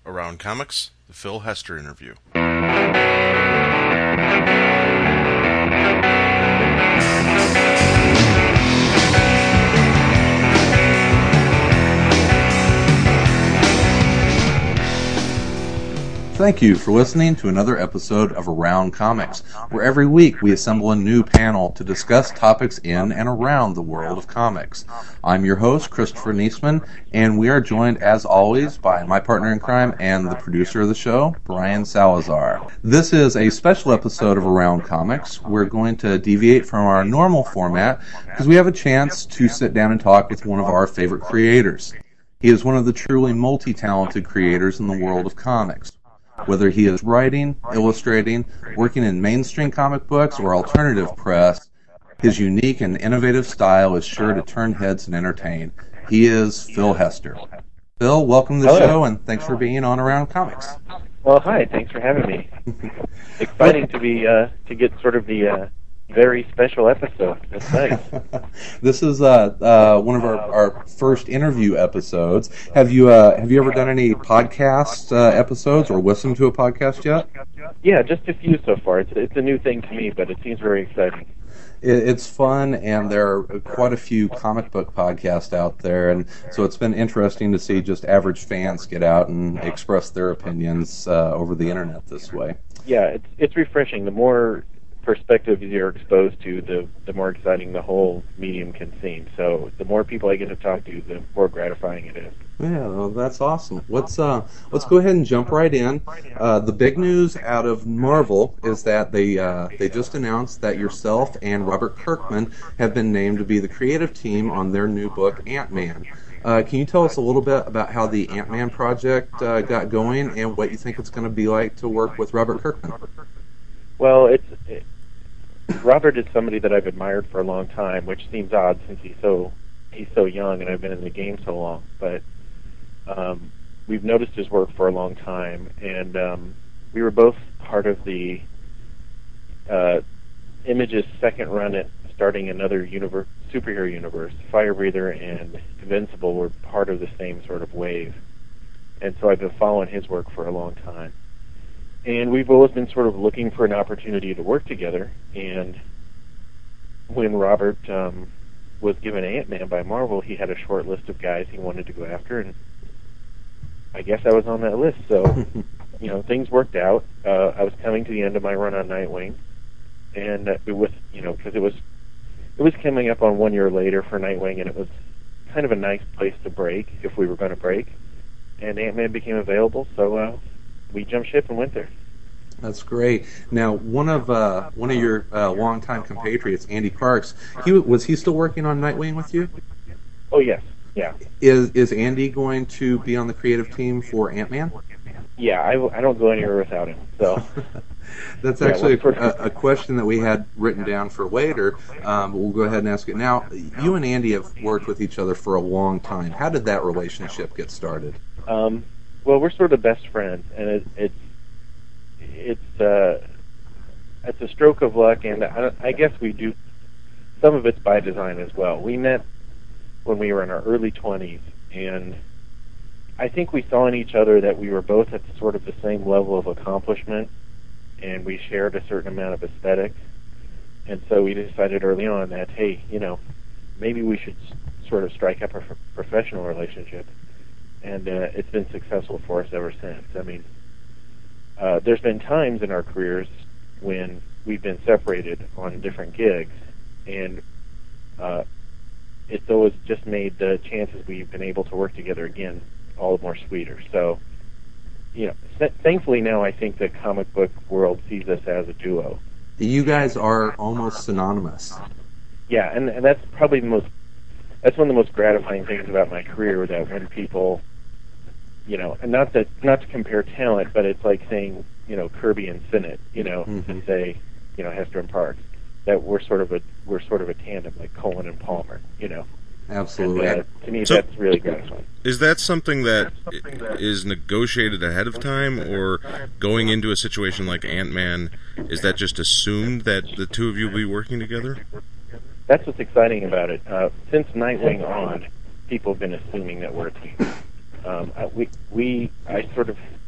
Around Comics, the Phil Hester interview. Thank you for listening to another episode of Around Comics, where every week we assemble a new panel to discuss topics in and around the world of comics. I'm your host, Christopher Niesman, and we are joined, as always, by my partner in crime and the producer of the show, Brian Salazar. This is a special episode of Around Comics. We're going to deviate from our normal format because we have a chance to sit down and talk with one of our favorite creators. He is one of the truly multi-talented creators in the world of comics. Whether he is writing, illustrating, working in mainstream comic books, or alternative press, his unique and innovative style is sure to turn heads and entertain. He is Phil Hester. Phil, welcome to the show, and thanks for being on Around Comics. Well, hi. Thanks for having me. Exciting to get sort of the very special episode. That's nice. This is one of our first interview episodes. Have you ever done any podcast episodes or listened to a podcast yet? Yeah, just a few so far. It's a new thing to me, but it seems very exciting. It's fun, and there are quite a few comic book podcasts out there, and so it's been interesting to see just average fans get out and express their opinions over the internet this way. Yeah, it's refreshing. The more perspectives you're exposed to, the more exciting the whole medium can seem. So the more people I get to talk to, the more gratifying it is. Yeah, well, that's awesome. Let's go ahead and jump right in. The big news out of Marvel is that they just announced that yourself and Robert Kirkman have been named to be the creative team on their new book, Ant-Man. Can you tell us a little bit about how the Ant-Man project got going and what you think it's going to be like to work with Robert Kirkman? Well, Robert is somebody that I've admired for a long time, which seems odd since he's so young and I've been in the game so long. But we've noticed his work for a long time, and we were both part of the Image's second run at starting another superhero universe. Fire Breather and Invincible were part of the same sort of wave, and so I've been following his work for a long time. And we've always been sort of looking for an opportunity to work together. And when Robert was given Ant-Man by Marvel, he had a short list of guys he wanted to go after, and I guess I was on that list. So, things worked out. I was coming to the end of my run on Nightwing, and because it was coming up on 1 year later for Nightwing, and it was kind of a nice place to break if we were going to break. And Ant-Man became available, so we jumped ship and went there. That's great. Now, one of your longtime compatriots, Andy Parks, was he still working on Nightwing with you? Oh yes, yeah. Is Andy going to be on the creative team for Ant-Man? Yeah, I don't go anywhere without him. So that's actually a question that we had written down for later. But we'll go ahead and ask it now. You and Andy have worked with each other for a long time. How did that relationship get started? Well, we're sort of best friends, and it's a stroke of luck, and I guess we do. Some of it's by design as well. We met when we were in our early 20s, and I think we saw in each other that we were both at sort of the same level of accomplishment, and we shared a certain amount of aesthetics, and so we decided early on that, hey, maybe we should sort of strike up a professional relationship. And it's been successful for us ever since. I mean, there's been times in our careers when we've been separated on different gigs, and it's always just made the chances we've been able to work together again all the more sweeter. So, thankfully now I think the comic book world sees us as a duo. You guys are almost synonymous. Yeah, and that's probably that's one of the most gratifying things about my career, that when people, and not to compare talent, but it's like saying, Kirby and Sinnott, to say, Hester and Parks, that we're sort of a tandem, like Cohen and Palmer, Absolutely. And, to me, that's really gratifying. Is that something that is negotiated ahead of time, or going into a situation like Ant-Man, is that just assumed that the two of you will be working together? That's what's exciting about it. Since Nightwing on, people have been assuming that we're a team. I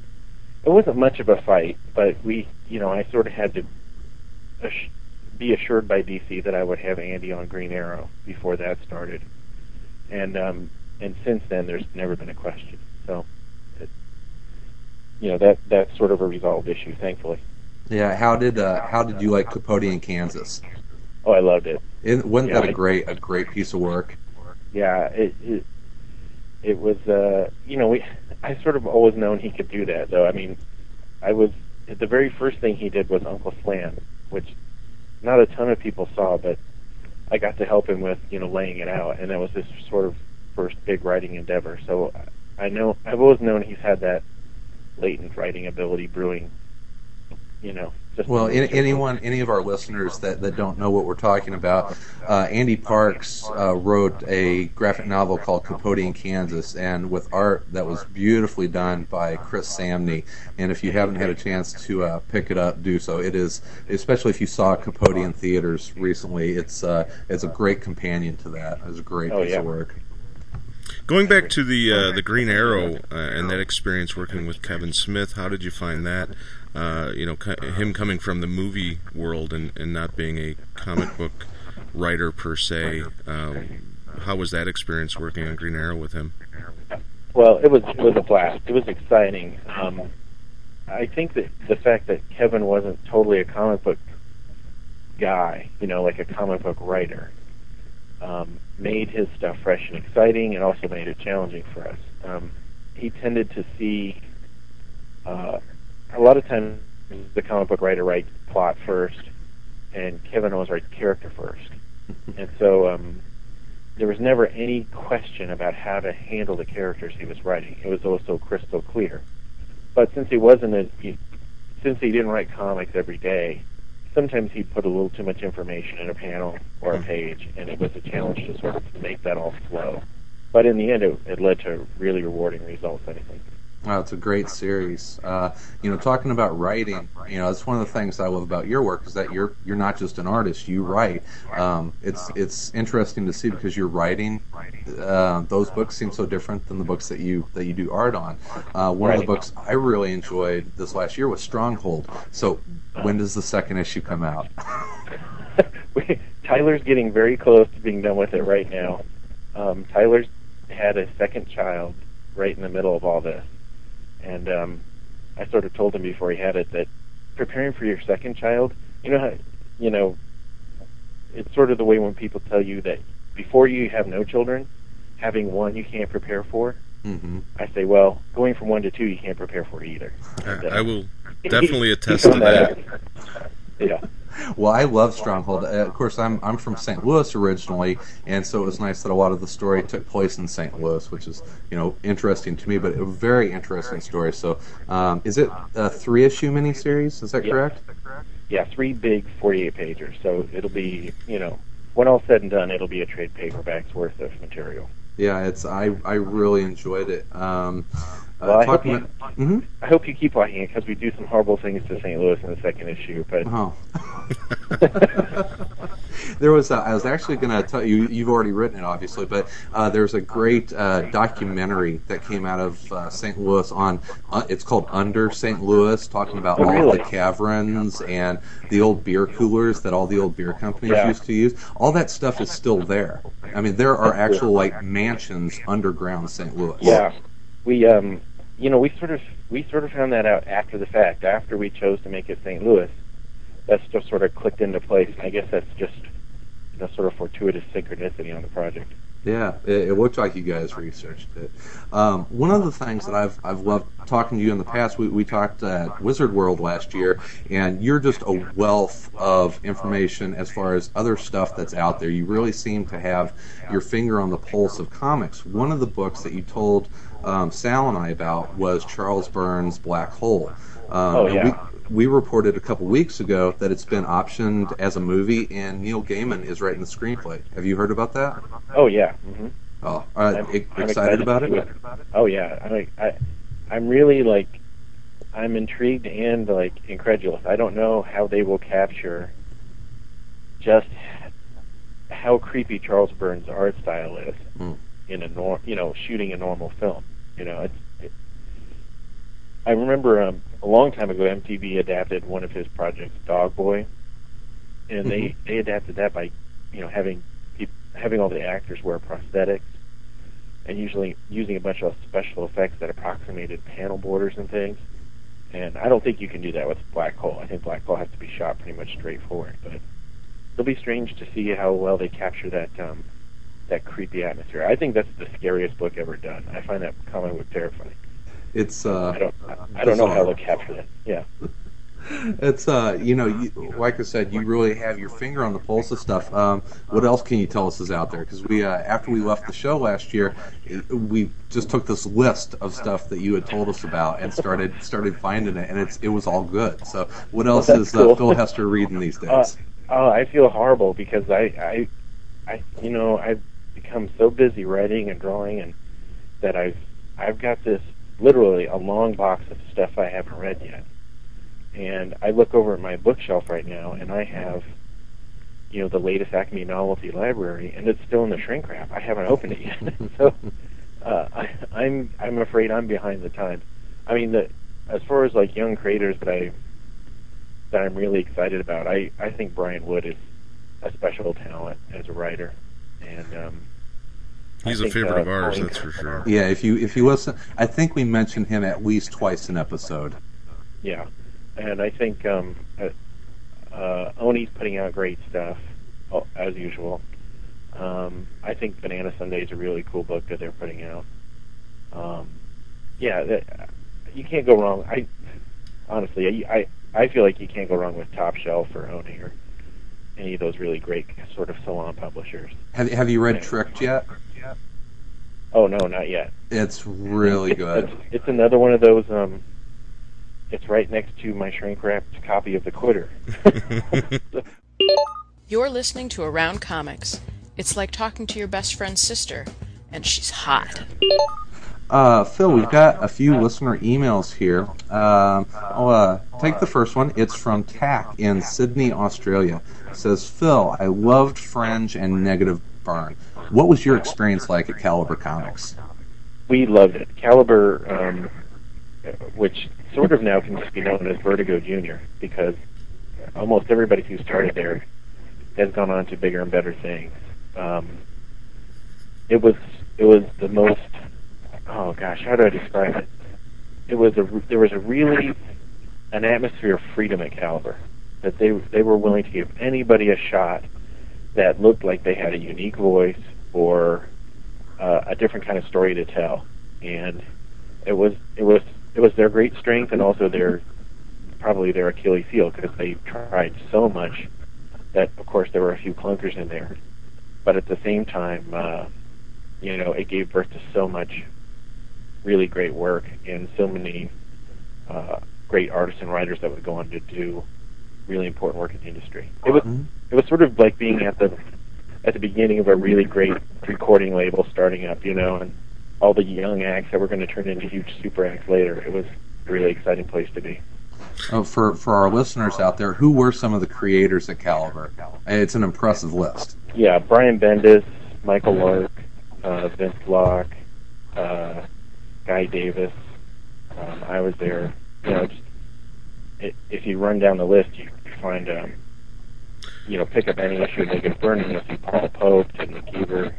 wasn't much of a fight, but I sort of had to be assured by DC that I would have Andy on Green Arrow before that started, and since then there's never been a question. So, that's sort of a resolved issue, thankfully. Yeah. How did you like Capote in Kansas? Oh, I loved it. Wasn't that a great piece of work? Yeah, it was. I sort of always known he could do that, though. I mean, the very first thing he did was Uncle Slam, which not a ton of people saw, but I got to help him with, laying it out, and that was his sort of first big writing endeavor. So I've always known he's had that latent writing ability brewing. Well, any of our listeners that don't know what we're talking about, Andy Parks wrote a graphic novel called Capote in Kansas, and with art that was beautifully done by Chris Samney. And if you haven't had a chance to pick it up, do so. It is, especially if you saw Capote in theaters recently, it's a great companion to that. It's a great piece of work. Going back to the Green Arrow and that experience working with Kevin Smith, how did you find that? Him coming from the movie world and not being a comic book writer per se. How was that experience working on Green Arrow with him? Well, it was a blast. It was exciting. I think that the fact that Kevin wasn't totally a comic book guy, like a comic book writer, made his stuff fresh and exciting, and also made it challenging for us. He tended to see a lot of times the comic book writer writes plot first, and Kevin always writes character first. And so there was never any question about how to handle the characters he was writing. It was also crystal clear. But since he didn't write comics every day, sometimes he'd put a little too much information in a panel or a page, and it was a challenge to sort of make that all flow. But in the end, it led to really rewarding results, I think. Wow, it's a great series. Talking about writing, it's one of the things I love about your work is that you're not just an artist, you write. It's interesting to see because you're writing. Those books seem so different than the books that you do art on. One of the books I really enjoyed this last year was Stronghold. So when does the second issue come out? Tyler's getting very close to being done with it right now. Tyler's had a second child right in the middle of all this. And I sort of told him before he had it that preparing for your second child, it's sort of the way when people tell you that before you have no children, having one you can't prepare for. Mm-hmm. I say, well, going from 1 to 2 you can't prepare for either. And, I will definitely attest to that. Yeah. Well, I love Stronghold. Of course, I'm from St. Louis originally, and so it was nice that a lot of the story took place in St. Louis, which is, interesting to me, but a very interesting story. So, is it a 3-issue miniseries? Is that correct? Yeah, 3 big 48-pagers. So it'll be, when all said and done, it'll be a trade paperback's worth of material. Yeah, I really enjoyed it. Well, I hope you keep liking it because we do some horrible things to St. Louis in the second issue. But there was I was actually going to tell you. You've already written it, obviously, but there's a great documentary that came out of St. Louis on. It's called Under St. Louis, talking about all the caverns and the old beer coolers that all the old beer companies used to use. All that stuff is still there. I mean, there are actual mansions underground St. Louis. Yeah, we we sort of found that out after the fact. After we chose to make it St. Louis, that's just sort of clicked into place. I guess that's just sort of fortuitous synchronicity on the project. Yeah, it looked like you guys researched it. One of the things that I've loved talking to you in the past, we talked at Wizard World last year, and you're just a wealth of information as far as other stuff that's out there. You really seem to have your finger on the pulse of comics. One of the books that you told Sal and I about was Charles Burns' Black Hole. We reported a couple weeks ago that it's been optioned as a movie, and Neil Gaiman is writing the screenplay. Have you heard about that? Oh yeah. Mm-hmm. Oh, I'm excited about it. Oh yeah. I'm really I'm intrigued and incredulous. I don't know how they will capture just how creepy Charles Burns' art style is in a shooting a normal film. I remember a long time ago, MTV adapted one of his projects, Dog Boy, and they adapted that by, having all the actors wear prosthetics, and usually using a bunch of special effects that approximated panel borders and things. And I don't think you can do that with Black Hole. I think Black Hole has to be shot pretty much straightforward. But it'll be strange to see how well they capture that creepy atmosphere. I think that's the scariest book ever done. I find that comic book terrifying. It's I don't know how they'll capture that. Yeah. It's like I said, you really have your finger on the pulse of stuff. What else can you tell us is out there? Because we, after we left the show last year, we just took this list of stuff that you had told us about and started finding it, and it was all good. So what else is cool. Phil Hester reading these days? I feel horrible because I've become so busy writing and drawing, and that I've got this literally a long box of stuff I haven't read yet. And I look over at my bookshelf right now, and I have, the latest Acme Novelty Library, and it's still in the shrink wrap. I haven't opened it yet, so I'm afraid I'm behind the times. I mean, as far as like young creators that I'm really excited about, I think Brian Wood is a special talent as a writer, and he's a favorite of ours, that's for sure. Yeah, if you listen, I think we mentioned him at least twice an episode. Yeah. And I think Oni's putting out great stuff, as usual. I think Banana Sunday is a really cool book that they're putting out. You can't go wrong. Honestly, I feel like you can't go wrong with Top Shelf or Oni or any of those really great sort of salon publishers. Have you read Tricked yet? Oh, no, not yet. It's really good. It's another one of those... It's right next to my shrink-wrapped copy of The Quitter. You're listening to Around Comics. It's like talking to your best friend's sister, and she's hot. Phil, we've got a few listener emails here. I'll take the first one. It's from Tack in Sydney, Australia. It says, Phil, I loved Fringe and Negative Burn. What was your experience like at Caliber Comics? We loved it. Caliber, which sort of now can just be known as Vertigo Junior, because almost everybody who started there has gone on to bigger and better things. It was the most, oh gosh, how do I describe it? There was an atmosphere of freedom at Caliber, that they were willing to give anybody a shot that looked like they had a unique voice or a different kind of story to tell, and it was their great strength and also probably their Achilles heel, because they tried so much that, of course, there were a few clunkers in there. But at the same time, it gave birth to so much really great work and so many great artists and writers that would go on to do really important work in the industry. It was sort of like being at the beginning of a really great recording label starting up, and all the young acts that were going to turn into huge super acts later. It was a really exciting place to be. Oh, for our listeners out there, who were some of the creators at Caliber? It's an impressive list. Yeah, Brian Bendis, Michael Lark, Vince Locke, Guy Davis. I was there. If you run down the list, you find, pick up any issue, they could burn, and you'll see Paul Pope, Ted McKeever,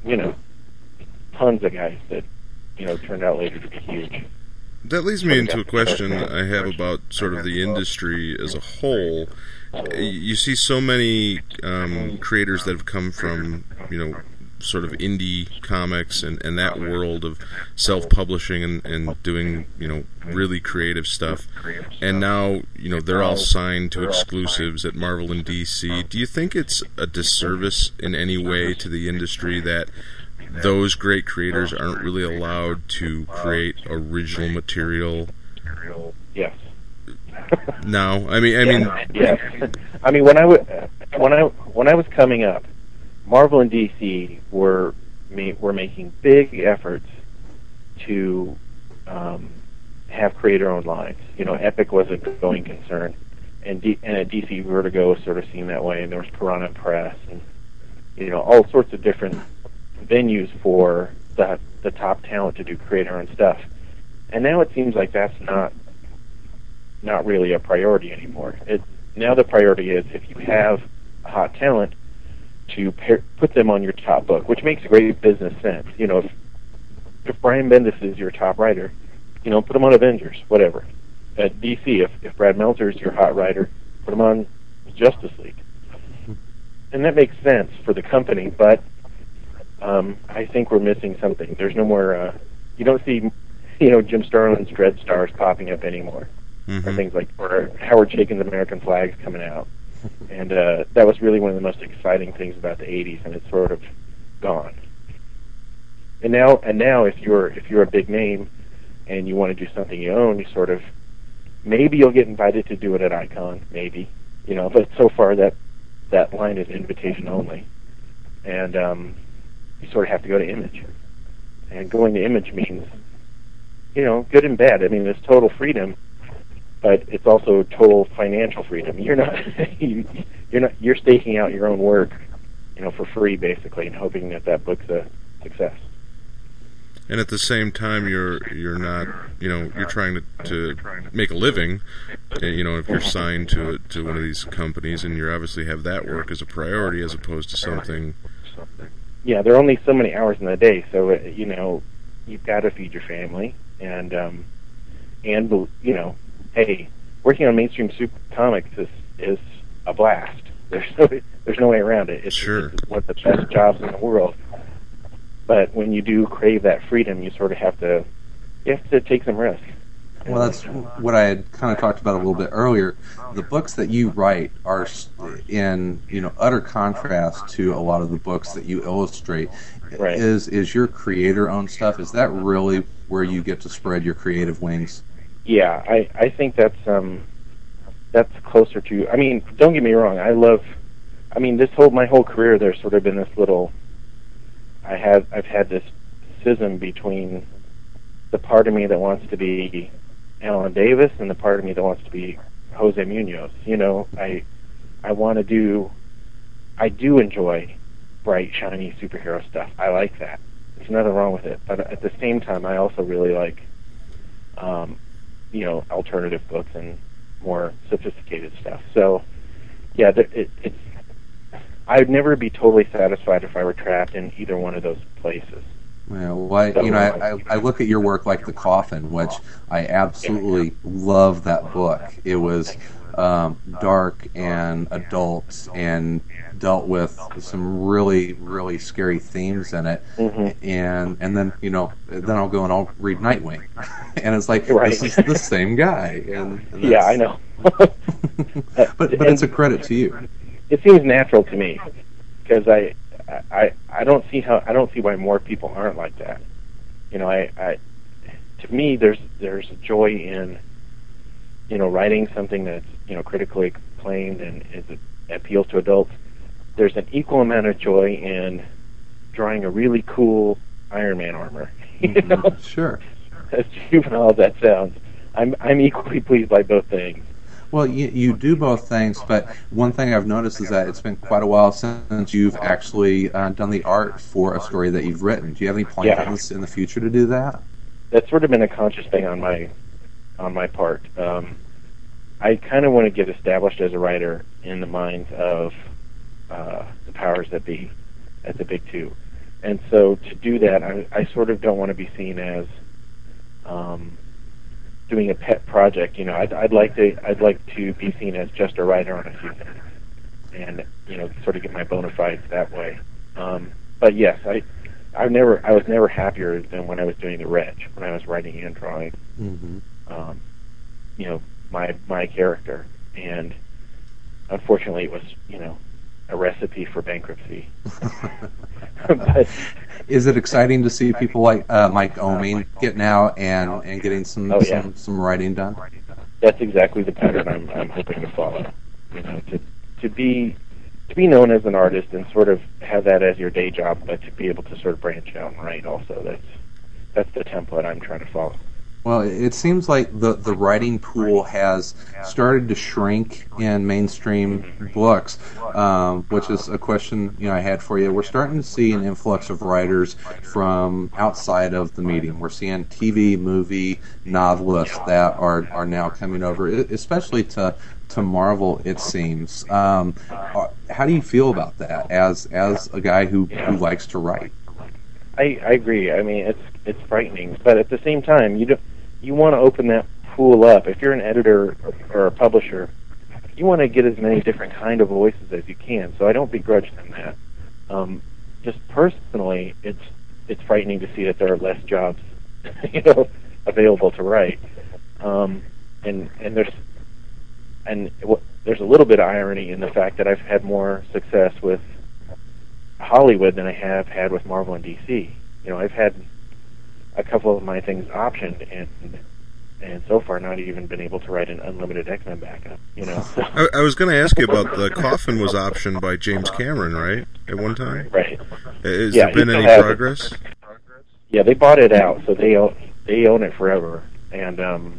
tons of guys that turned out later to be huge. That leads me into a question I have about sort of the industry as a whole. You see so many creators that have come from, sort of indie comics and that world of self-publishing and doing, really creative stuff. And now, they're all signed to exclusives at Marvel and DC. Do you think it's a disservice in any way to the industry that those great creators aren't really allowed to create original material? Yes. No, I mean, yes. I mean, when I was coming up, Marvel and DC were making big efforts to have creator-owned lines. Epic was a going concern, and at DC Vertigo was sort of seen that way, and there was Piranha Press, and all sorts of different venues for the top talent to do creator-owned stuff. And now it seems like that's not not really a priority anymore. Now the priority is, if you have a hot talent, to put them on your top book, which makes great business sense. You know, if Brian Bendis is your top writer, you know, put him on Avengers, whatever. At DC, if Brad Meltzer is your hot writer, put him on Justice League. And that makes sense for the company, but I think we're missing something. There's no more, you don't see, you know, Jim Starlin's Dread Stars popping up anymore. Or things like, or Howard Chaykin's American Flags coming out. And that was really one of the most exciting things about the 80s, and it's sort of gone. And now if you're a big name and you want to do something you own, you sort of, maybe you'll get invited to do it at Icon, maybe, you know, but so far that line is invitation only. And you sort of have to go to Image. And going to Image means, you know, good and bad. I mean, there's total freedom, but it's also total financial freedom. You're not you're staking out your own work, you know, for free basically, and hoping that book's a success. And at the same time, you're not, you know, you're trying to make a living. You know, if you're signed to one of these companies, and you obviously have that work as a priority as opposed to something. Yeah, there are only so many hours in the day, so you know, you've got to feed your family, and you know, hey, working on mainstream super comics is a blast. There's no way around it. It's one of the best jobs in the world. But when you do crave that freedom, you sort of have to take some risk. Well, that's what I had kind of talked about a little bit earlier. The books that you write are in, you know, utter contrast to a lot of the books that you illustrate. Right. Is your creator-owned stuff, is that really where you get to spread your creative wings? Yeah, I think that's closer to. I mean, don't get me wrong. My whole career, there's sort of been this little. I've had this schism between the part of me that wants to be Alan Davis and the part of me that wants to be Jose Munoz. You know, I do enjoy bright, shiny superhero stuff. I like that. There's nothing wrong with it. But at the same time, I also really like, you know, alternative books and more sophisticated stuff. So, yeah, it's. I'd never be totally satisfied if I were trapped in either one of those places. Yeah, well, I look at your work like The Coffin, which I absolutely love that book. It was dark and adult and dealt with some really, really scary themes in it. And then, you know, then I'll go and I'll read Nightwing. And it's like, this is the same guy. And yeah, I know. but it's a credit to you. It seems natural to me, because I don't see why more people aren't like that. You know, to me, there's a joy in, you know, writing something that's, you know, critically acclaimed and appeals to adults. There's an equal amount of joy in drawing a really cool Iron Man armor. You know? Sure. As juvenile as that sounds, I'm equally pleased by both things. Well, you do both things, but one thing I've noticed is that it's been quite a while since you've actually done the art for a story that you've written. Do you have any plans in the future to do that? That's sort of been a conscious thing on my part. I kind of want to get established as a writer in the minds of the powers that be at the big two. And so to do that, I sort of don't want to be seen as doing a pet project. You know, I'd like to be seen as just a writer on a few things, and, you know, sort of get my bona fides that way. But yes, I was never happier than when I was doing the Reg, when I was writing and drawing. You know, my character, and unfortunately, it was, you know, a recipe for bankruptcy. But is it exciting to see people like Mike Oeming getting out and getting some writing done? That's exactly the pattern I'm hoping to follow. You know, to be known as an artist and sort of have that as your day job, but to be able to sort of branch out and write also. That's the template I'm trying to follow. Well, it seems like the writing pool has started to shrink in mainstream books, which is a question I had for you. We're starting to see an influx of writers from outside of the medium. We're seeing TV, movie, novelists that are now coming over, especially to Marvel, it seems. How do you feel about that as a guy who likes to write? I agree. I mean, it's frightening, but at the same time, you want to open that pool up. If you're an editor or a publisher, you want to get as many different kind of voices as you can. So I don't begrudge them that. Just personally, it's frightening to see that there are less jobs, available to write. And there's a little bit of irony in the fact that I've had more success with Hollywood than I have had with Marvel and DC. I've had a couple of my things optioned, and so far not even been able to write an unlimited X-Men backup. So. I was going to ask you about the Coffin was optioned by James Cameron, right? At one time, right? Has there been any progress? Yeah, they bought it out, so they own it forever. And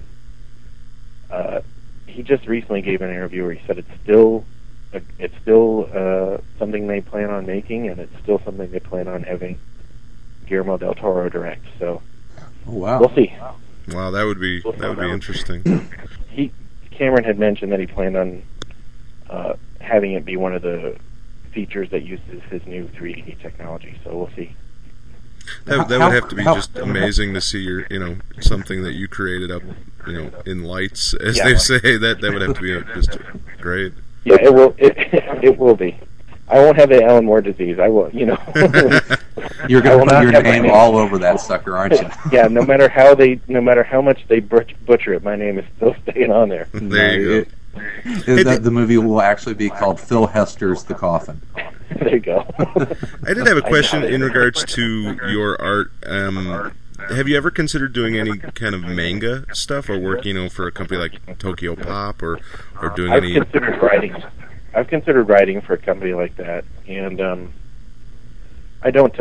he just recently gave an interview where he said it's still something they plan on making, and it's still something they plan on having Guillermo del Toro direct. So, wow, we'll see. Wow, that would be interesting. Cameron had mentioned that he planned on having it be one of the features that uses his new 3D technology. So we'll see. That would have to be just amazing to see your something that you created up in lights, as they say. That would have to be just great. Yeah, it will. It will be. I won't have the Alan Moore disease. I will. You're going to put your name all over that sucker, aren't you? Yeah. No matter how much they butcher it, my name is still staying on there. There you go. The movie will actually be called Phil Hester's The Coffin. There you go. I did have a question in regards to your art. Have you ever considered doing any kind of manga stuff, or work, for a company like Tokyo Pop, or doing any? I've considered writing for a company like that, and I don't.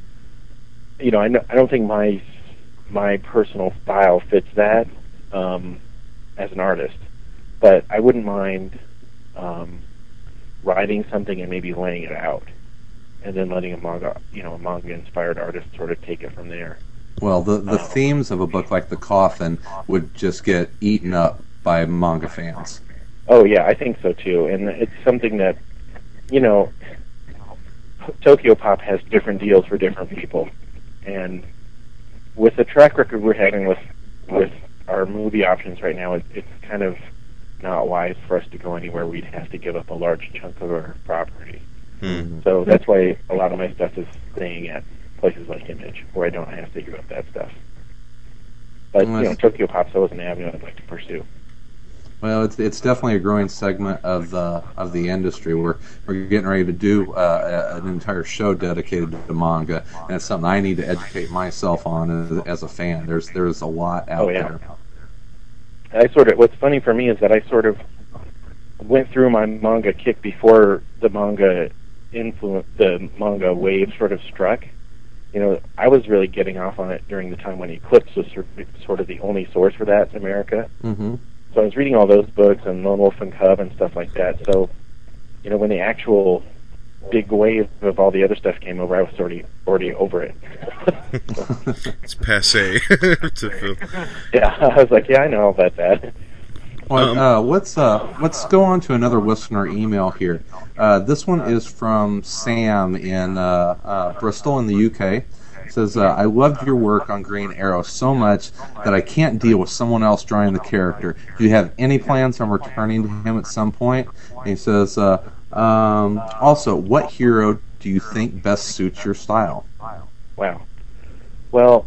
I don't think my personal style fits that as an artist, but I wouldn't mind writing something and maybe laying it out, and then letting a manga-inspired artist sort of take it from there. Well, the themes of a book like The Coffin would just get eaten up by manga fans. Oh, yeah, I think so, too. And it's something that, Tokyo Pop has different deals for different people. And with the track record we're having with our movie options right now, it's kind of not wise for us to go anywhere. We'd have to give up a large chunk of our property. Mm-hmm. So that's why a lot of my stuff is staying at places like Image, where I don't have to give up that stuff. But, Tokyo Pop's always an avenue I'd like to pursue. Well, it's definitely a growing segment of the industry. We're getting ready to do an entire show dedicated to manga, and it's something I need to educate myself on as a fan. There's a lot out there. What's funny for me is that I sort of went through my manga kick before the manga manga wave sort of struck. I was really getting off on it during the time when Eclipse was sort of the only source for that in America. Mm-hmm. So I was reading all those books and Lone Wolf and Cub and stuff like that. So, when the actual big wave of all the other stuff came over, I was already over it. It's passé. Yeah, I was like, yeah, I know about that. Well, let's go on to another listener email here. This one is from Sam in Bristol in the UK. It says, I loved your work on Green Arrow so much that I can't deal with someone else drawing the character. Do you have any plans on returning to him at some point? And he says, also, what hero do you think best suits your style? Wow. Well,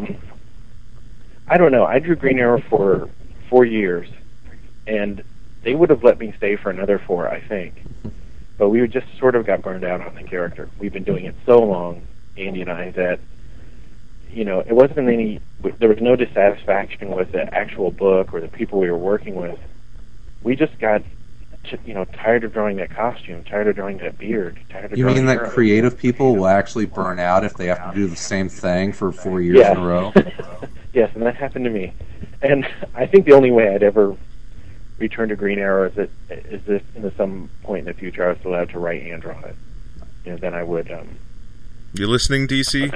I don't know. I drew Green Arrow for 4 years, and they would have let me stay for another 4, I think. But we just sort of got burned out on the character. We've been doing it so long, Andy and I, that it wasn't there was no dissatisfaction with the actual book or the people we were working with. We just got tired of drawing that costume, tired of drawing that beard, tired of You drawing mean that heroes. creative people will actually burn out if they have to do the same thing for 4 years in a row? Yes, and that happened to me. And I think the only way I'd ever return to Green Arrow is if in some point in the future I was allowed to write and draw it. Then I would. You listening, DC?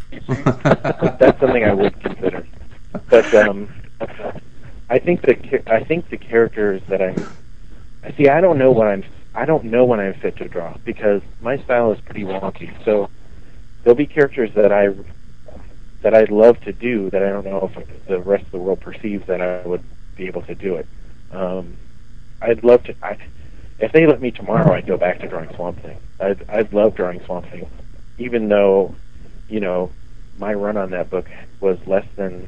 That's something I would consider. But I think the characters that I don't know when I'm fit to draw, because my style is pretty wonky. So there'll be characters that I'd love to do that I don't know if the rest of the world perceives that I would be able to do it. I'd love to. If they let me tomorrow, I'd go back to drawing Swamp Thing. I'd love drawing Swamp Thing, even though, my run on that book was less than.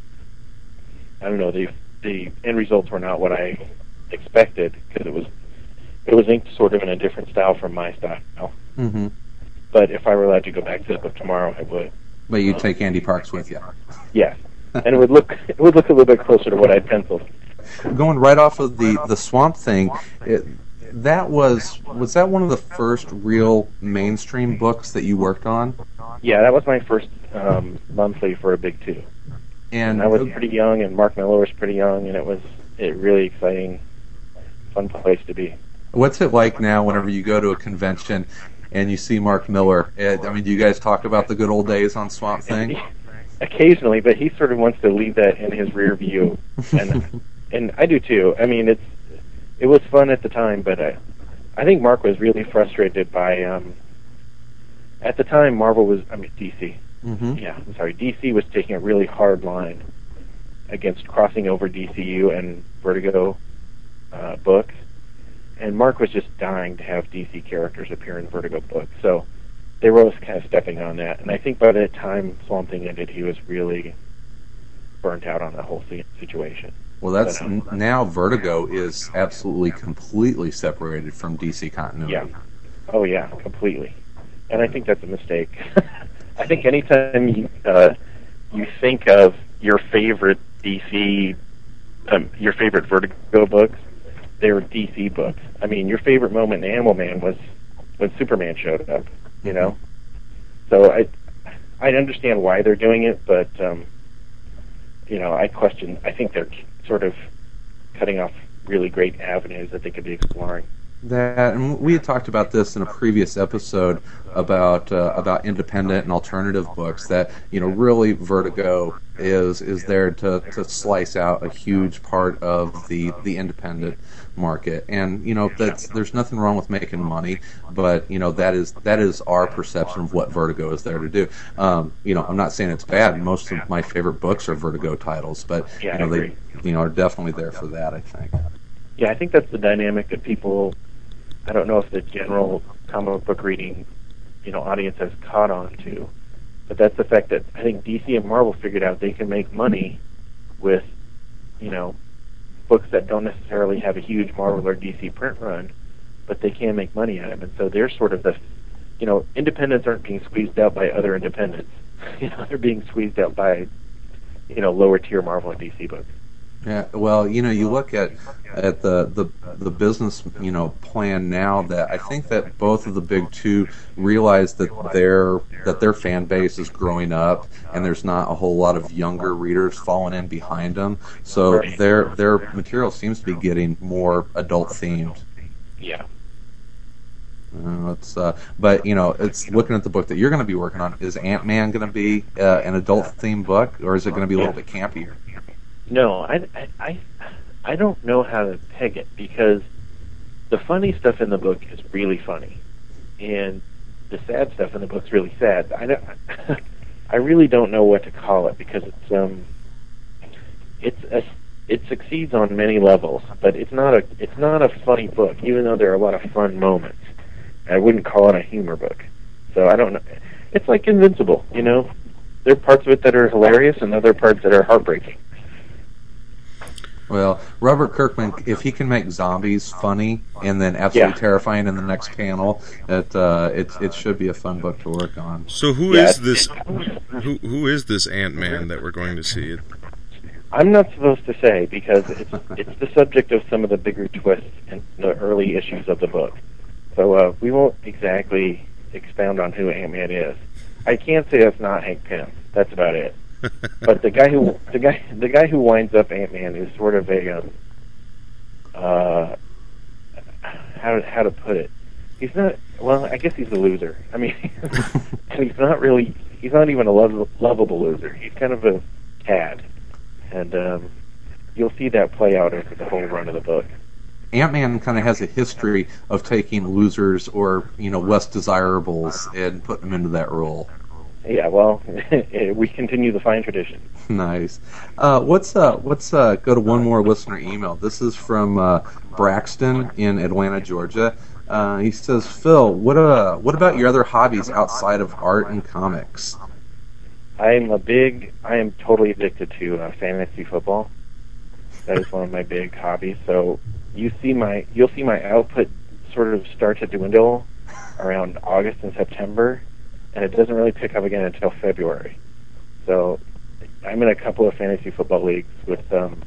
I don't know. The end results were not what I expected, because it was inked sort of in a different style from my style. Mm-hmm. But if I were allowed to go back to the book tomorrow, I would. But you'd take Andy Parks with you. Yes, and it would look a little bit closer to what I'd penciled. Going right off of the Swamp Thing, that was that one of the first real mainstream books that you worked on? Yeah, that was my first monthly for a big two. And I was pretty young, and Mark Miller was pretty young, and it was a really exciting, fun place to be. What's it like now whenever you go to a convention and you see Mark Miller? Do you guys talk about the good old days on Swamp Thing? Occasionally, but he sort of wants to leave that in his rear view, and I do too. I mean, it was fun at the time, but I think Mark was really frustrated by at the time DC. Mm-hmm. Yeah, I'm sorry. DC was taking a really hard line against crossing over DCU and Vertigo books, and Mark was just dying to have DC characters appear in Vertigo books. So they were always kind of stepping on that. And I think by the time Swamp Thing ended, he was really burnt out on the whole situation. Well, that's now Vertigo is absolutely completely separated from DC continuity. Yeah. Oh yeah, completely. And I think that's a mistake. I think anytime you think of your favorite DC, your favorite Vertigo books, they're DC books. I mean, your favorite moment in Animal Man was when Superman showed up. So I understand why they're doing it, but I think they're sort of cutting off really great avenues that they could be exploring. And we had talked about this in a previous episode about independent and alternative books. That really Vertigo is there to slice out a huge part of the independent market. And there's nothing wrong with making money, but that is our perception of what Vertigo is there to do. I'm not saying it's bad. Most of my favorite books are Vertigo titles, but they are definitely there for that, I think. Yeah, I think that's the dynamic that people. I don't know if the general comic book reading, audience has caught on to, but that's the fact that I think DC and Marvel figured out they can make money with, books that don't necessarily have a huge Marvel or DC print run, but they can make money at them, and so they're sort of the, independents aren't being squeezed out by other independents. They're being squeezed out by, lower tier Marvel and DC books. Yeah, well, you look at the business, plan now, that I think that both of the big two realize that their fan base is growing up, and there's not a whole lot of younger readers falling in behind them. So their material seems to be getting more adult themed. Yeah. But it's looking at the book that you're going to be working on. Is Ant-Man going to be an adult themed book, or is it going to be a little bit campier? No, I don't know how to peg it, because the funny stuff in the book is really funny, and the sad stuff in the book's really sad. I really don't know what to call it, because it succeeds on many levels, but it's not a funny book, even though there are a lot of fun moments. I wouldn't call it a humor book. So I don't know. It's like Invincible, There are parts of it that are hilarious and other parts that are heartbreaking. Well, Robert Kirkman, if he can make zombies funny and then absolutely terrifying in the next panel, it should be a fun book to work on. So who is this Ant-Man that we're going to see? I'm not supposed to say, because it's the subject of some of the bigger twists in the early issues of the book. So we won't exactly expound on who Ant-Man is. I can say it's not Hank Pym. That's about it. But the guy who winds up Ant-Man is sort of a how to put it. He's not, well, I guess he's a loser. I mean, and he's not even a lovable loser. He's kind of a cad, and you'll see that play out over the whole run of the book. Ant-Man kind of has a history of taking losers or less desirables and putting them into that role. Yeah, well, we continue the fine tradition. Nice. Let's go to one more listener email. This is from Braxton in Atlanta, Georgia. He says, Phil, what about your other hobbies outside of art and comics? I am totally addicted to fantasy football. That is one of my big hobbies. So you'll see my output sort of start to dwindle around August and September, and it doesn't really pick up again until February. So I'm in a couple of fantasy football leagues with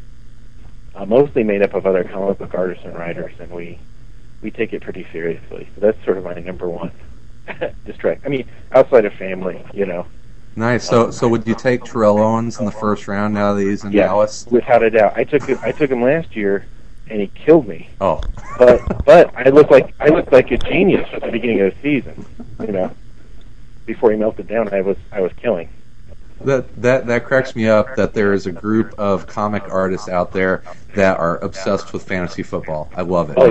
mostly made up of other comic book artists and writers, and we take it pretty seriously. So that's sort of my number one distract. I mean, outside of family, Nice. So would you take Terrell Owens in the first round now that he's in Dallas? Without a doubt. I took him last year, and he killed me. Oh. But I looked like a genius at the beginning of the season. Before he melted down, I was killing. That cracks me up that there is a group of comic artists out there that are obsessed with fantasy football. I love it.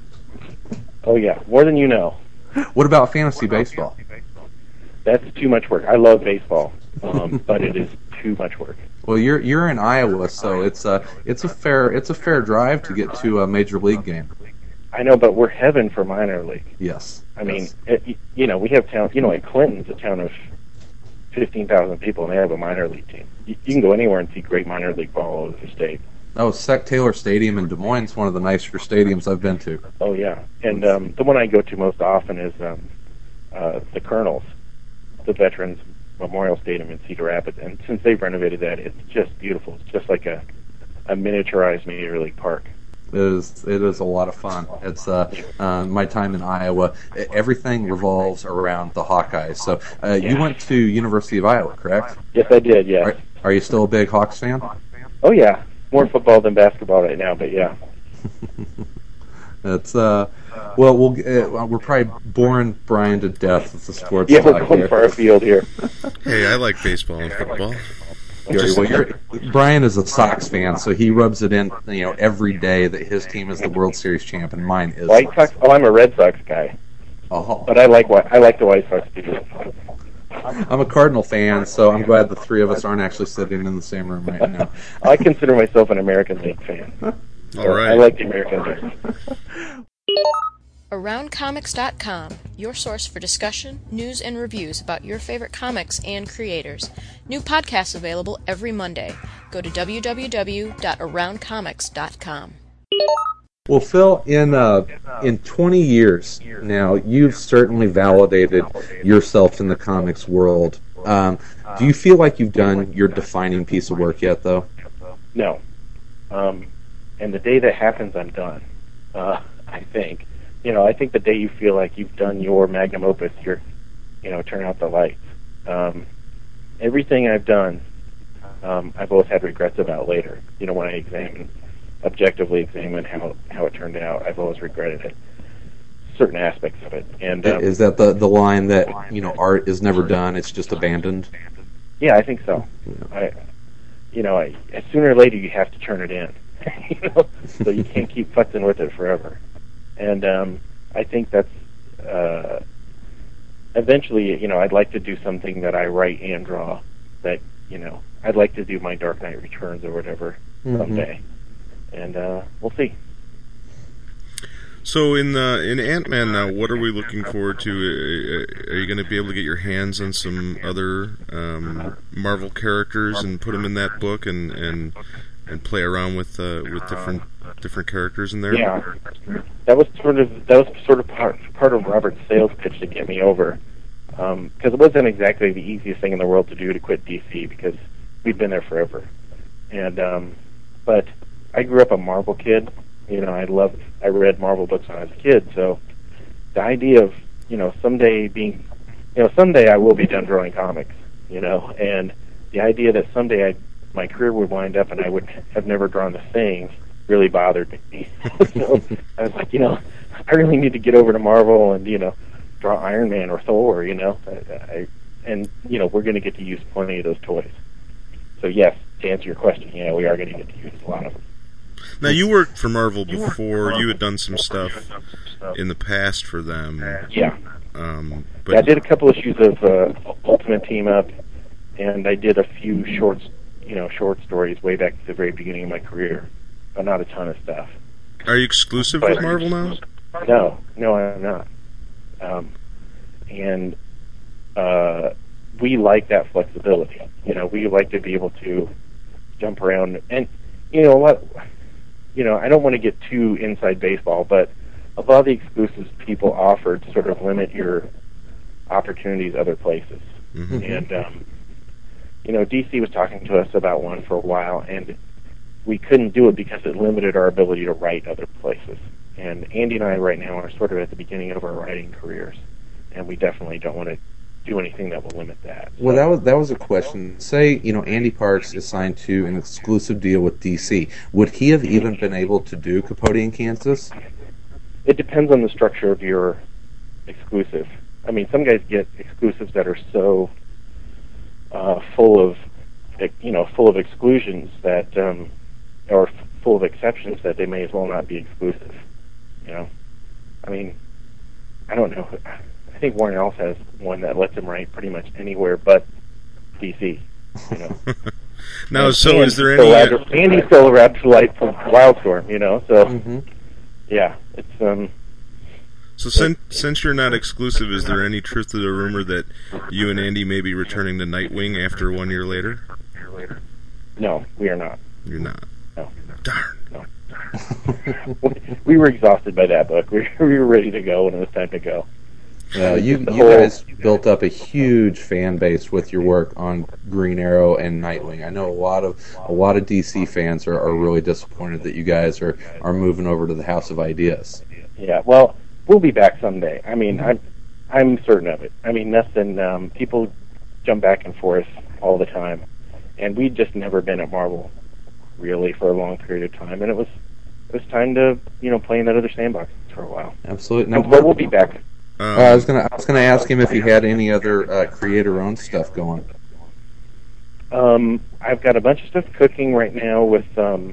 Oh yeah, more than you know. What about fantasy baseball? That's too much work. I love baseball, but it is too much work. Well, you're in Iowa, so it's a fair drive to get to a major league game. I know, but we're heaven for minor league. Yes. I mean, we have towns. Like Clinton's a town of 15,000 people, and they have a minor league team. You can go anywhere and see great minor league ball all over the state. Oh, Sec Taylor Stadium in Des Moines is one of the nicer stadiums I've been to. Oh yeah, and the one I go to most often is the Colonels, the Veterans Memorial Stadium in Cedar Rapids, and since they've renovated that, it's just beautiful. It's just like a miniaturized major league park. It is a lot of fun. It's my time in Iowa. Everything revolves around the Hawkeyes. So you went to University of Iowa, correct? Yes, I did. Yes. Are you still a big Hawks fan? Oh yeah, more football than basketball right now, but yeah. It's we're probably boring Brian to death with the sports. Yeah, we're going far afield here. Hey, I like baseball and football. Brian is a Sox fan, so he rubs it in, every day that his team is the World Series champ, and mine is. White Sox. Oh, I'm a Red Sox guy. Oh. But I like the White Sox too. I'm a Cardinal fan, so I'm glad the three of us aren't actually sitting in the same room right now. I consider myself an American League fan. All right. I like the American League. AroundComics.com, your source for discussion, news, and reviews about your favorite comics and creators. New podcasts available every Monday. Go to www.aroundcomics.com. Well, Phil, in 20 years now, you've certainly validated yourself in the comics world. Do you feel like you've done your defining piece of work yet, though? No. And the day that happens, I'm done. I think. I think the day you feel like you've done your magnum opus, turn out the lights. Everything I've done, I've always had regrets about later. When I objectively examine how it turned out, I've always regretted it. Certain aspects of it. And is that the line that art is never done; it's just abandoned? Yeah, I think so. Yeah. Sooner or later you have to turn it in. So you can't keep futzing with it forever. And I think that's eventually, I'd like to do something that I write and draw. That I'd like to do my Dark Knight Returns or whatever someday. And we'll see. So in Ant-Man now, what are we looking forward to? Are you going to be able to get your hands on some other Marvel characters and put them in that book and play around with different characters in there? Yeah, that was sort of part of Robert's sales pitch to get me over, because it wasn't exactly the easiest thing in the world to do to quit DC because we've been there forever, and but I grew up a Marvel kid. I read Marvel books when I was a kid, so the idea of someday I will be done drawing comics, and the idea that someday my career would wind up and I would have never drawn The Thing really bothered me. So I was like, I really need to get over to Marvel and, draw Iron Man or Thor, and we're going to get to use plenty of those toys. So yes, to answer your question, we are going to get to use a lot of them. Now, you worked for Marvel before. You had done some stuff in the past for them. Yeah. But I did a couple issues of Ultimate Team Up, and I did a few short stories way back at the very beginning of my career, but not a ton of stuff. Are you exclusive with Marvel now? No, I'm not. And we like that flexibility. We like to be able to jump around. And I don't want to get too inside baseball, but a lot of the exclusives people offer to sort of limit your opportunities other places. Mm-hmm. And DC was talking to us about one for a while, and we couldn't do it because it limited our ability to write other places. And Andy and I right now are sort of at the beginning of our writing careers, and we definitely don't want to do anything that will limit that. Well, that was a question. Say, Andy Parks is signed to an exclusive deal with DC. Would he have even been able to do Capote in Kansas? It depends on the structure of your exclusive. I mean, some guys get exclusives that are so full of exclusions that, or full of exceptions that they may as well not be exclusive. I mean, I don't know. I think Warren Ellis has one that lets him write pretty much anywhere but DC. Now, so is there any? And he's still allowed to write for Wildstorm. So Mm-hmm. yeah, it's So since you're not exclusive, is there any truth to the rumor that you and Andy may be returning to Nightwing after 1 year later? No, we are not. You're not. No. Darn. No. We were exhausted by that book. We were ready to go when it was time to go. You guys built up a huge fan base with your work on Green Arrow and Nightwing. I know a lot of DC fans are really disappointed that you guys are moving over to the House of Ideas. Yeah, well, we'll be back someday. I mean, I'm certain of it. I mean, nothing. People jump back and forth all the time, and we'd just never been at Marvel really for a long period of time, and it was time to play in that other sandbox for a while. Absolutely. No, but we'll be back. I was gonna ask him if he had any other creator-owned stuff going. I've got a bunch of stuff cooking right now with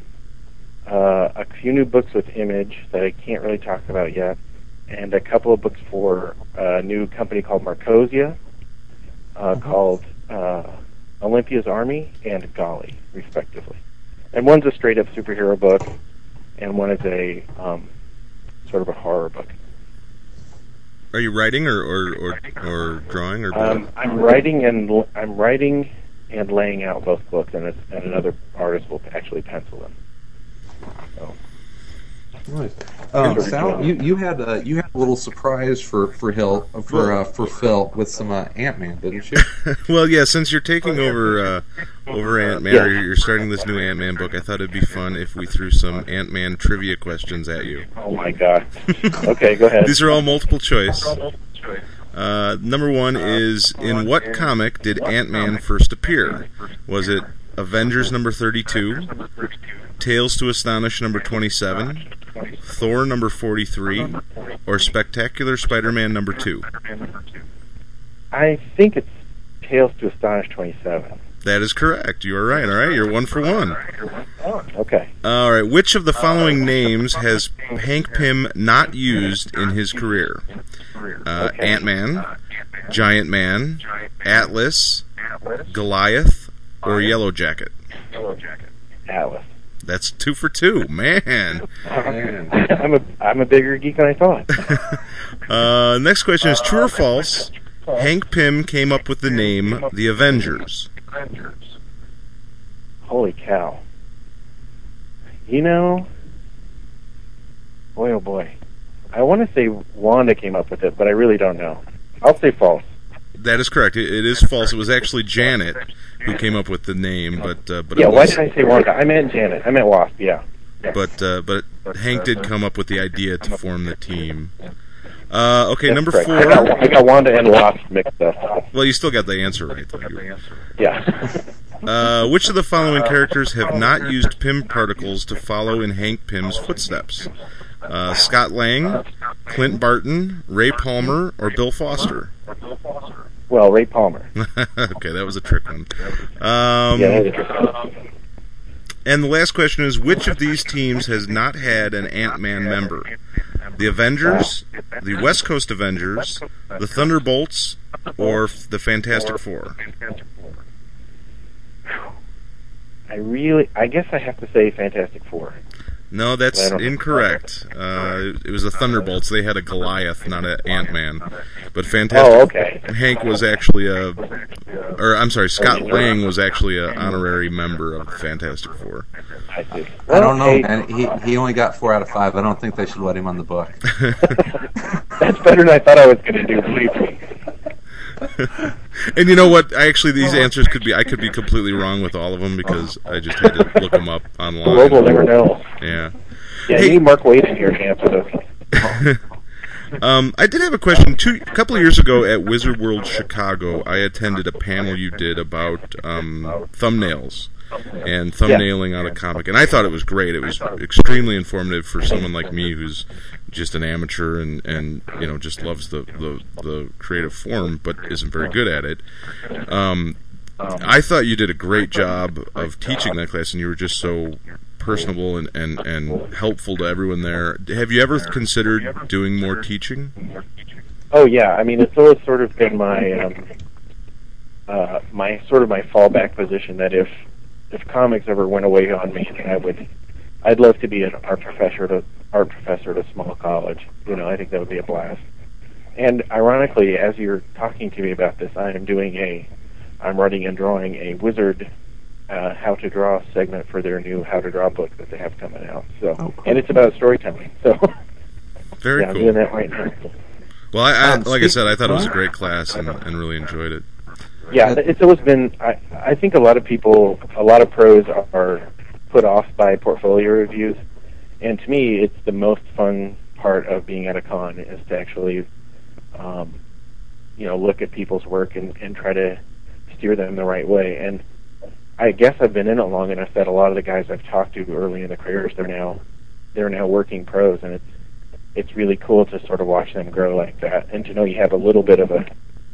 a few new books with Image that I can't really talk about yet, and a couple of books for a new company called Marcosia, called Olympia's Army and Golly, respectively. And one's a straight-up superhero book, and one is a sort of a horror book. Are you writing or drawing or both? I'm writing and laying out both books, and another artist will actually pencil them. So. Nice. Sal, you had a little surprise for Phil with some Ant-Man, didn't you? Well, yeah. Since you're taking over Ant-Man, or you're starting this new Ant-Man book, I thought it'd be fun if we threw some Ant-Man trivia questions at you. Oh my God! Okay, go ahead. These are all multiple choice. Number one is, in what comic did Ant-Man first appear? Was it Avengers number 32, Tales to Astonish number 27, Thor number 43, or Spectacular Spider-Man number 2? I think it's Tales to Astonish 27. That is correct. You are right. All right, you're 1 for 1. Okay. All right. Which of the following names has Hank Pym not used in his career? Ant-Man, Giant Man, Atlas, Goliath, or Yellow Jacket? Atlas. That's 2 for 2, man. I'm a bigger geek than I thought. Next question is, true or false? Hank Pym came up with the name The Avengers. Holy cow! Boy, oh boy. I want to say Wanda came up with it, but I really don't know. I'll say false. That is correct. It is false. It was actually Janet who came up with the name, but yeah. Why did I say Wanda? I meant Janet. I meant Wasp. Yeah. But Hank did come up with the idea to form the team. Okay, That's number correct. 4. I got Wanda and Wasp mixed up. Well, you still got the answer right, though. Yeah. Which of the following characters have not used Pym particles to follow in Hank Pym's footsteps? Scott Lang, Clint Barton, Ray Palmer, or Bill Foster? Well, Ray Palmer. Okay, that was a trick one. Yeah, that was a trick one. And the last question is, which of these teams has not had an Ant-Man member? The Avengers, the West Coast Avengers, the Thunderbolts, or the Fantastic Four? I guess I have to say Fantastic Four. No, that's incorrect. It was the Thunderbolts. They had a Goliath, not an Ant-Man. But Fantastic Hank was actually Scott Lang was actually an honorary member of the Fantastic Four. I see. I don't know, man. He only got 4 out of 5. I don't think they should let him on the book. That's better than I thought I was going to do, believe me. And you know what? These answers I could be completely wrong with all of them because I just had to look them up online. The world will never know. Yeah. Yeah, hey, you need Mark Waid in here to answer those. I did have a question. A couple of years ago at Wizard World Chicago, I attended a panel you did about thumbnails and thumbnailing on a comic, and I thought it was great. It was extremely informative for someone like me who's just an amateur and just loves the creative form but isn't very good at it. I thought you did a great job of teaching that class, and you were just so personable and helpful to everyone there. Have you ever considered doing more teaching? Oh yeah, I mean it's always sort of been my my fallback position that if comics ever went away on me, then I'd love to be an art professor at a small college. I think that would be a blast. And ironically, as you're talking to me about this, I'm writing and drawing a Wizard how to draw segment for their new How to Draw book that they have coming out. So, and it's about storytelling. So, very cool. I'm doing that right now. Well, I like I said, I thought it was a great class and really enjoyed it. Yeah, it's always been. I think a lot of pros are put off by portfolio reviews, and to me, it's the most fun part of being at a con is to actually, look at people's work and try to steer them the right way. And I guess I've been in it long enough that a lot of the guys I've talked to early in their careers, they're now working pros, and it's really cool to sort of watch them grow like that, and to know you have a little bit of a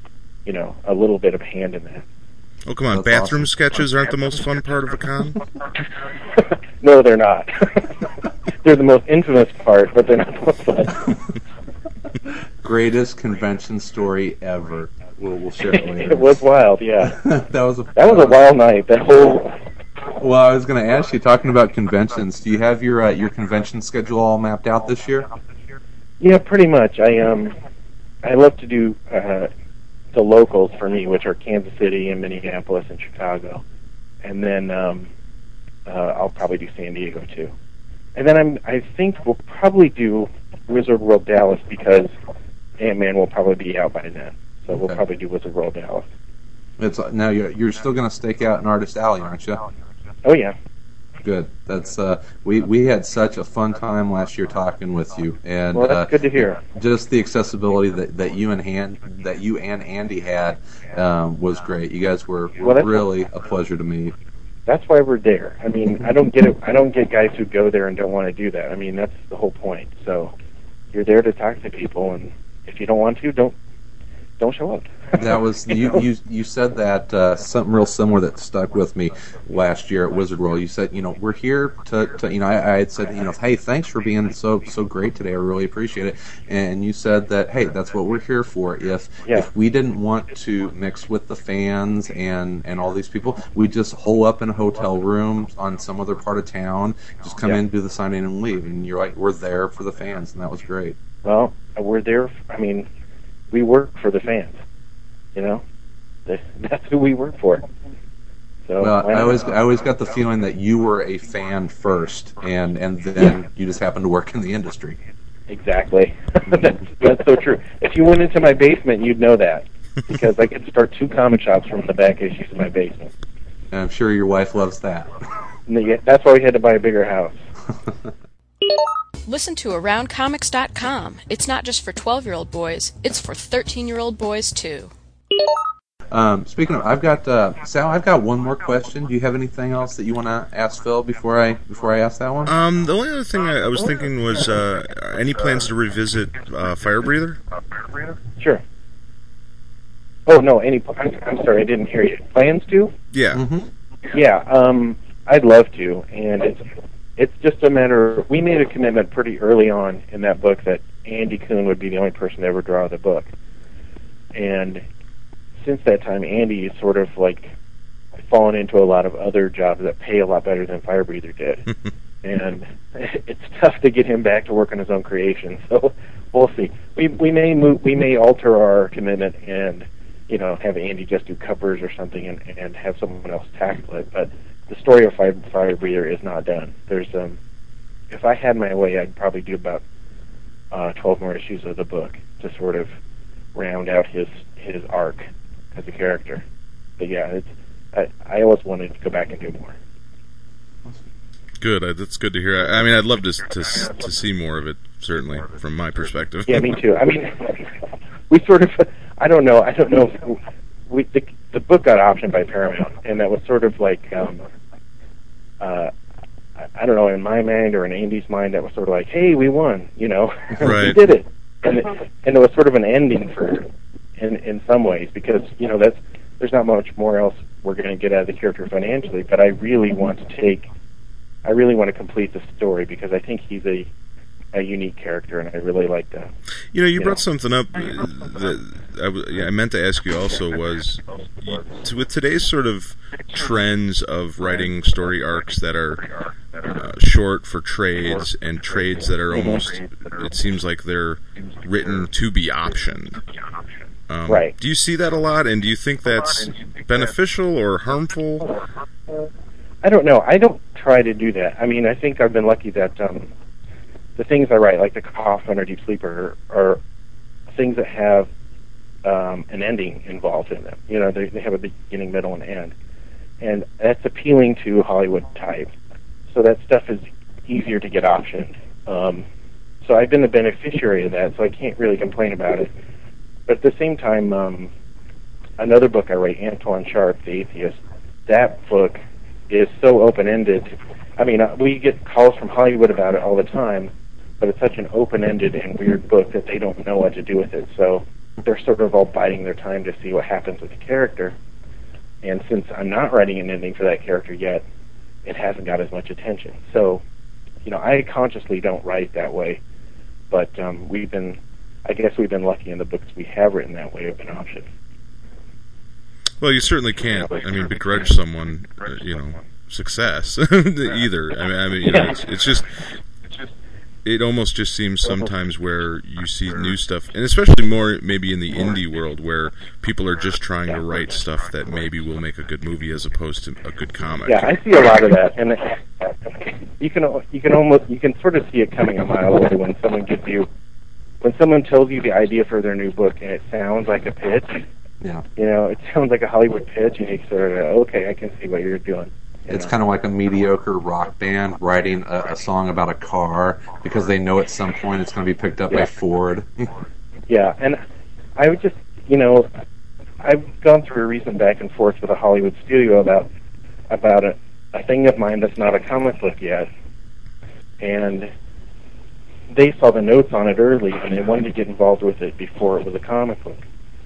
hand in that. Oh, come on. That's bathroom awesome. Sketches aren't the most fun part of a con? No, they're not. They're the most infamous part, but they're not the most fun. Greatest convention story ever. We'll share it later. It was wild, yeah. That was a wild night. That whole. Well, I was going to ask you, talking about conventions, do you have your convention schedule all mapped out this year? Yeah, pretty much. I love to do the locals for me, which are Kansas City and Minneapolis and Chicago, and then I'll probably do San Diego too. And then I think we'll probably do Wizard World Dallas because Ant-Man will probably be out by then. So we'll probably do Wizard World Dallas. Now you're still going to stake out in Artist Alley, aren't you? Oh yeah. Good. That's we had such a fun time last year talking with you, and well, that's good to hear. Just the accessibility that you and Andy had was great. You guys were really a pleasure to meet. That's why we're there. I mean, I don't get guys who go there and don't want to do that. I mean, that's the whole point. So you're there to talk to people, and if you don't want to, don't show up. That was you said that something real similar that stuck with me last year at Wizard World. You said, we're here to I had said, hey, thanks for being so great today. I really appreciate it. And you said that, hey, that's what we're here for. If we didn't want to mix with the fans and all these people, we'd just hole up in a hotel room on some other part of town, just come in, do the signing, and leave. And you're like, we're there for the fans, and that was great. Well, we're there. I mean, we work for the fans. That's who we work for. So well, I always got the feeling that you were a fan first, and then you just happened to work in the industry. Exactly. That's so true. If you went into my basement, you'd know that, because I could start 2 comic shops from the back issues of my basement. And I'm sure your wife loves that. That's why we had to buy a bigger house. Listen to AroundComics.com. It's not just for 12-year-old boys, it's for 13-year-old boys, too. Speaking of, I've got Sal. I've got one more question. Do you have anything else that you want to ask Phil before I ask that one? The only other thing I was thinking was any plans to revisit Fire Breather? Sure. Oh no, I'm sorry, I didn't hear you. Plans to? Yeah. Mm-hmm. Yeah. I'd love to, and it's just a matter of, we made a commitment pretty early on in that book that Andy Kuhn would be the only person to ever draw the book. And since that time, Andy has sort of like fallen into a lot of other jobs that pay a lot better than Fire Breather did. And it's tough to get him back to work on his own creation. So we'll see. We may alter our commitment and, you know, have Andy just do covers or something and have someone else tackle it. But the story of Fire Breather is not done. There's if I had my way, I'd probably do about 12 more issues of the book to sort of round out his arc as a character. But yeah, I always wanted to go back and do more. Good. That's good to hear. I mean, I'd love to see more of it, certainly, from my perspective. Yeah, me too. I mean, we sort of, I don't know. The book got optioned by Paramount, and that was sort of like, I don't know, in my mind or in Andy's mind, that was sort of like, hey, we won, you know, right. We did it, and it was sort of an ending in some ways, because, you know, there's not much more else we're going to get out of the character financially, but I really want to complete the story, because I think he's a unique character, and I really like that. You know, you brought something up that I meant to ask you also was, with today's sort of trends of writing story arcs that are short for trades, and trades that are almost, it seems like they're written to be optioned. Right. Do you see that a lot, and do you think that's beneficial or harmful? I don't know. I don't try to do that. I mean, I think I've been lucky that the things I write, like The Coffin or Deep Sleeper, are things that have an ending involved in them. You know, they have a beginning, middle, and end. And that's appealing to Hollywood type. So that stuff is easier to get optioned. So I've been the beneficiary of that, so I can't really complain about it. But at the same time, another book I write, Antoine Sharp, The Atheist, that book is so open-ended. I mean, we get calls from Hollywood about it all the time, but it's such an open-ended and weird book that they don't know what to do with it. So they're sort of all biding their time to see what happens with the character. And since I'm not writing an ending for that character yet, it hasn't got as much attention. So, you know, I consciously don't write that way, but I guess we've been lucky in the books we have written that way of an option. Well, you certainly can't, begrudge someone, success either. I mean, you know, it's just, it almost just seems sometimes where you see new stuff, and especially more maybe in the indie world, where people are just trying to write stuff that maybe will make a good movie as opposed to a good comic. Yeah, I see a lot of that, and you can sort of see it coming a mile away when someone tells you the idea for their new book and it sounds like a pitch. Yeah. You know, it sounds like a Hollywood pitch, and you sort of, okay, I can see what you're doing. It's kind of like a mediocre rock band writing a song about a car because they know at some point it's going to be picked up by Ford. Yeah, and I would just, I've gone through a recent back and forth with a Hollywood studio about a thing of mine that's not a comic book yet, and they saw the notes on it early, and they wanted to get involved with it before it was a comic book.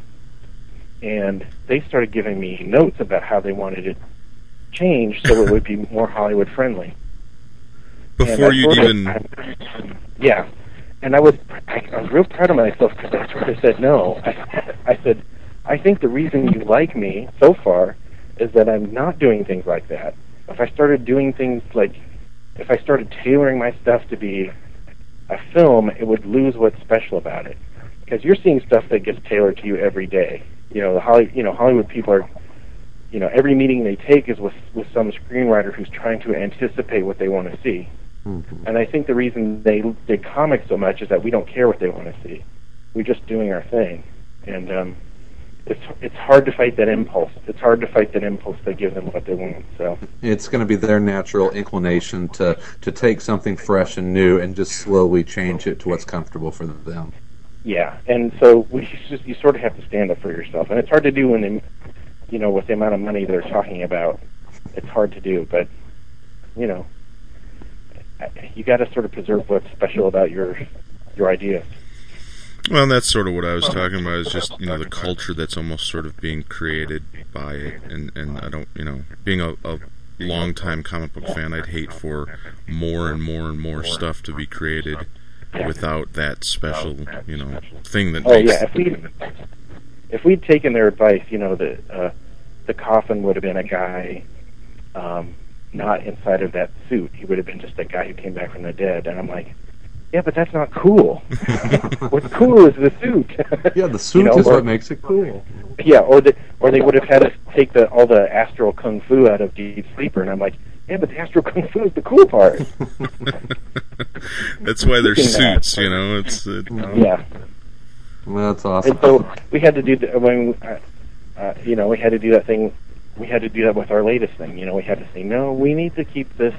And they started giving me notes about how they wanted it changed so it would be more Hollywood friendly. Before you'd even... Yeah. And I was real proud of myself because I sort of said no. I said, I think the reason you like me so far is that I'm not doing things like that. If I started doing things like, if I started tailoring my stuff to be a film, it would lose what's special about it. Because you're seeing stuff that gets tailored to you every day. Hollywood people are, every meeting they take is with some screenwriter who's trying to anticipate what they want to see. Mm-hmm. And I think the reason they dig comics so much is that we don't care what they want to see. We're just doing our thing. And it's hard to fight that impulse. It's hard to fight that impulse to give them what they want. So it's going to be their natural inclination to take something fresh and new and just slowly change it to what's comfortable for them. Yeah, and so you sort of have to stand up for yourself, and it's hard to do when, with the amount of money they're talking about, it's hard to do. But you got to sort of preserve what's special about your ideas. Well, that's sort of what I was talking about, is just, the culture that's almost sort of being created by it. And I don't, being a long-time comic book fan, I'd hate for more and more and more stuff to be created without that special, thing that makes... Yeah, if we'd taken their advice, the Coffin would have been a guy not inside of that suit. He would have been just a guy who came back from the dead. And I'm like, yeah, but that's not cool. What's cool is the suit. Yeah, the suit is what makes it cool. Yeah, or they would have had us take all the astral kung fu out of Deep Sleeper, and I'm like, yeah, but the astral kung fu is the cool part. That's why they're suits, It's yeah. Well, that's awesome. And so we had to do we had to do that thing. We had to do that with our latest thing. We had to say, no, we need to keep this.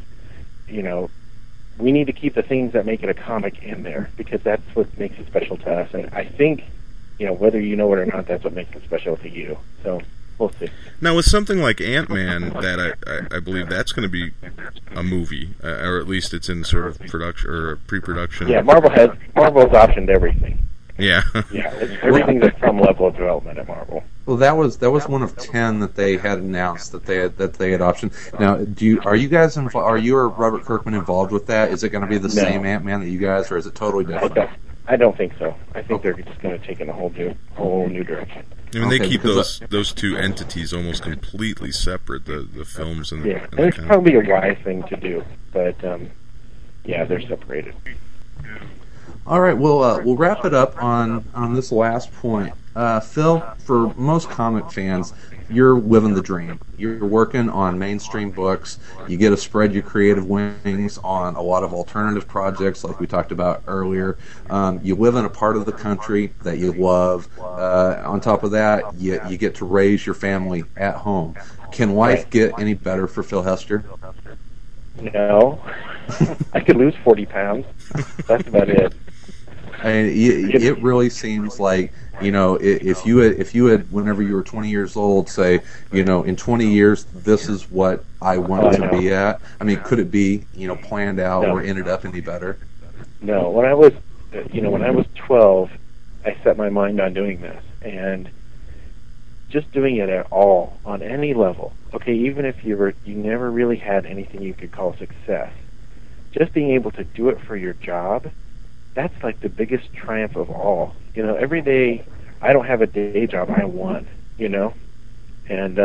We need to keep the things that make it a comic in there, because that's what makes it special to us. And I think, whether you know it or not, that's what makes it special to you. So we'll see. Now, with something like Ant-Man, that I believe that's going to be a movie, or at least it's in sort of production or pre-production. Yeah, Marvel's optioned everything. Yeah. Yeah, everything's at some level of development at Marvel. Well, that was one of 10 that they had announced that they had optioned. Now, are you guys are you or Robert Kirkman involved with that? Is it going to be the same Ant-Man that you guys, or is it totally different? I don't think so. I think they're just going to take it in a whole new direction. I mean, they keep those two entities almost completely separate, the films and the... Yeah, and it's probably a wise thing to do, but they're separated. All right, we'll wrap it up on this last point. Phil, for most comic fans, you're living the dream. You're working on mainstream books. You get to spread your creative wings on a lot of alternative projects, like we talked about earlier. You live in a part of the country that you love. On top of that, you get to raise your family at home. Can life get any better for Phil Hester? No. I could lose 40 pounds. That's about it. I mean, it really seems like, if you had whenever you were 20 years old, say, in 20 years this is what I want to be at. I mean, could it be planned out or ended up any better? No. When I was 12, I set my mind on doing this, and just doing it at all on any level. Okay, even if you never really had anything you could call success, just being able to do it for your job. That's like the biggest triumph of all. Every day I don't have a day job, I won. And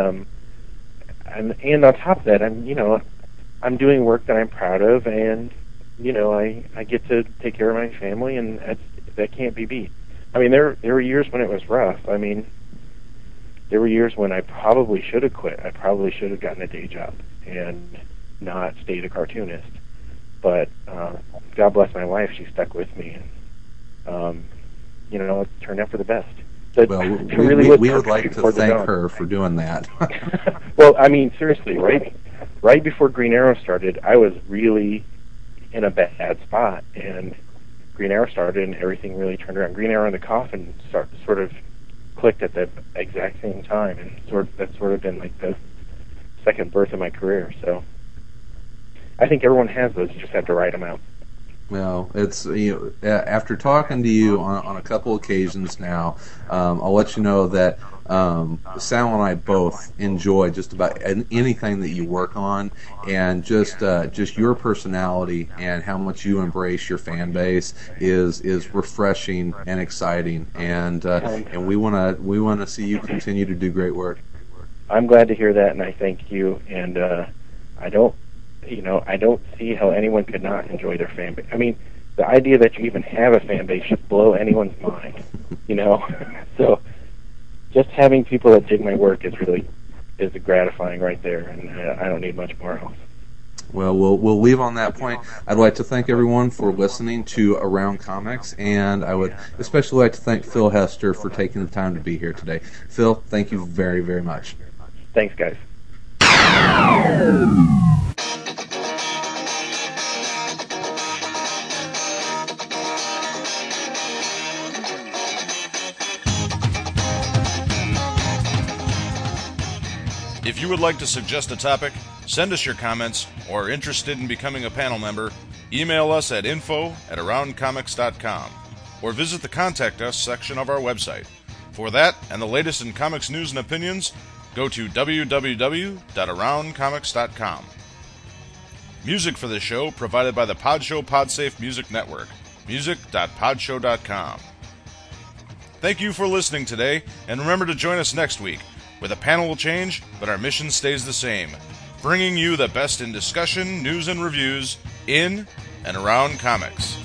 on top of that, I'm doing work that I'm proud of, and I get to take care of my family, and that can't be beat. I mean, there were years when it was rough. I mean, there were years when I probably should have quit. I probably should have gotten a day job and not stayed a cartoonist. But God bless my wife; she stuck with me, and it turned out for the best. But well, we would like to thank her for doing that. Well, I mean, seriously, right before Green Arrow started, I was really in a bad spot, and Green Arrow started, and everything really turned around. Green Arrow and the Coffin sort of clicked at the exact same time, and that's sort of been like the second birth of my career. So I think everyone has those. You just have to write them out. Well, it's after talking to you on a couple occasions now, I'll let you know that Sal and I both enjoy just about anything that you work on, and just your personality and how much you embrace your fan base is refreshing and exciting, and we want to see you continue to do great work. I'm glad to hear that, and I thank you. And I don't see how anyone could not enjoy their fan base. I mean, the idea that you even have a fan base should blow anyone's mind, So just having people that dig my work is gratifying right there, and I don't need much more else. Well, we'll leave on that point. I'd like to thank everyone for listening to Around Comics, and I would especially like to thank Phil Hester for taking the time to be here today. Phil, thank you very, very much. Thanks, guys. If you would like to suggest a topic, send us your comments, or are interested in becoming a panel member, email us at info@aroundcomics.com or visit the Contact Us section of our website. For that and the latest in comics news and opinions, go to www.aroundcomics.com. Music for this show provided by the Podshow Podsafe Music Network. music.podshow.com. Thank you for listening today, and remember to join us next week, where the panel will change, but our mission stays the same, bringing you the best in discussion, news, and reviews in and around comics.